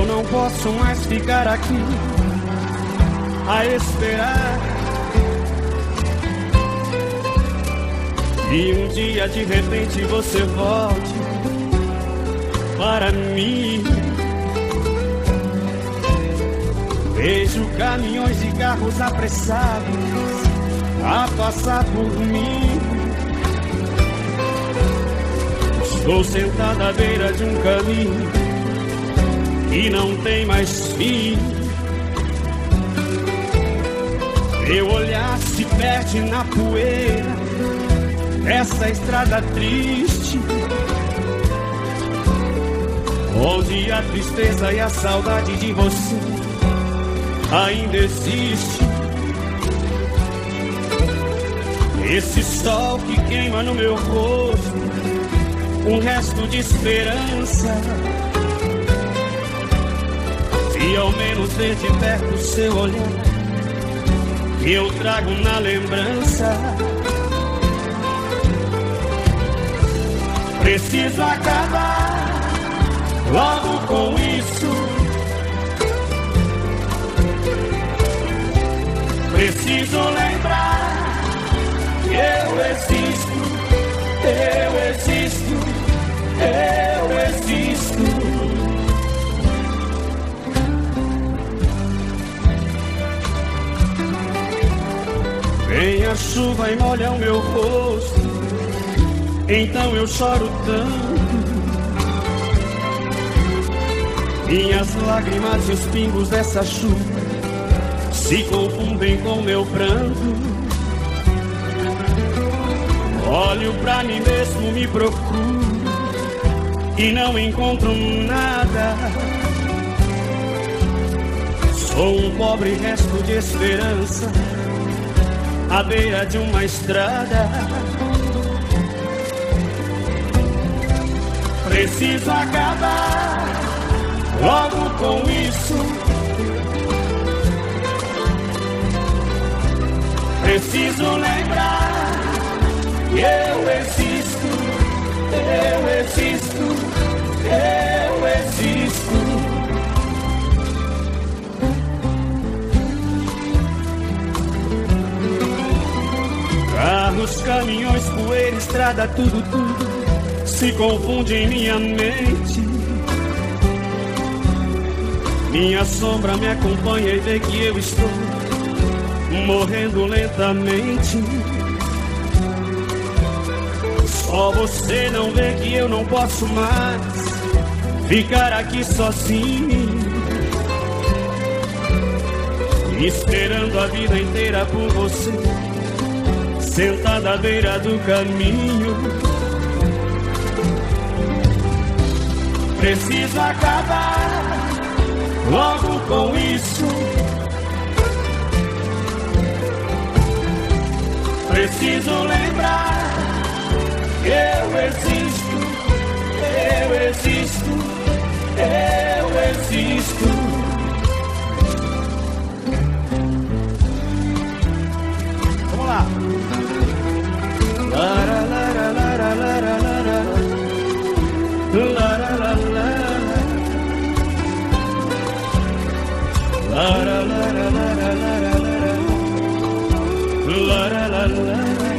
eu não posso mais ficar aqui a esperar. E um dia de repente você volte para mim. Vejo caminhões e carros apressados a passar por mim. Estou sentado à beira de um caminho que não tem mais fim. Meu olhar se perde na poeira dessa estrada triste, onde a tristeza e a saudade de você ainda existe. Esse sol que queima no meu rosto, um resto de esperança. Se ao menos ver de perto o seu olhar, que eu trago na lembrança. Preciso acabar logo com isso. Preciso lembrar que eu existo, eu existo, eu existo. Vem a chuva e molha o meu rosto, então eu choro tanto. Minhas lágrimas e os pingos dessa chuva se confundem com meu pranto. Olho pra mim mesmo, me procuro e não encontro nada. Sou um pobre resto de esperança à beira de uma estrada. Preciso acabar logo com isso. Preciso lembrar que eu existo, eu existo, eu existo. Carros, caminhões, poeira, estrada, tudo se confunde em minha mente. Minha sombra me acompanha e vê que eu estou morrendo lentamente. Só você não vê que eu não posso mais ficar aqui sozinho, esperando a vida inteira por você, sentada à beira do caminho. Preciso acabar logo com isso. Preciso lembrar que eu existo, eu existo, eu existo. Vamos lá. Lara, lara, lara, lara, lara. Lara, lara, lara. Lara, lara, lara, lara, lara. La la la la.